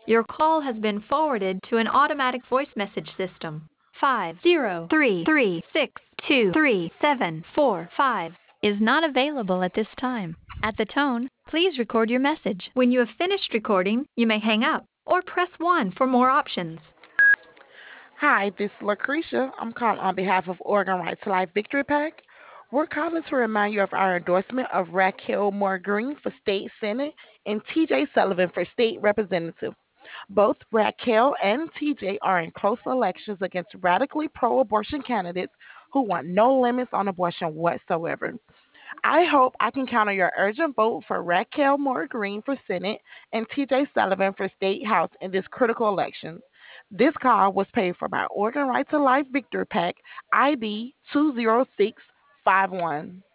Your call has been forwarded to an automatic voice message system. 50336233745 is not available at this time. At the tone, please record your message. When you have finished recording, you may hang up or press 1 for more options. Hi, this is Lucretia. I'm calling on behalf of Oregon Right to Life Victory Pack. We're calling to remind you of our endorsement of Raquel Moore Green for State Senate and TJ Sullivan for State Representative. Both Raquel and TJ are in close elections against radically pro abortion candidates who want no limits on abortion whatsoever. I hope I can count on your urgent vote for Raquel Moore Green for Senate and TJ Sullivan for State House in this critical election. This call was paid for by Oregon Right to Life Victory Pack ID 20651.